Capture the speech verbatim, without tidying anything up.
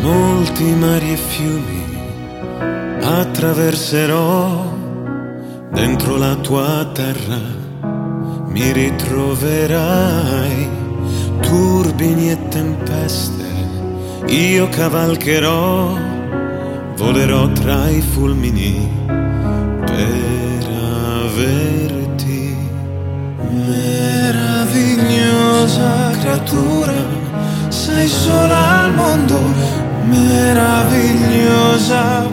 molti mari e fiumi attraverserò, dentro la tua terra mi ritroverai. Turbini e tempeste io cavalcherò, volerò tra i fulmini per averti. Meravigliosa creatura, sei sola al mondo, meravigliosa,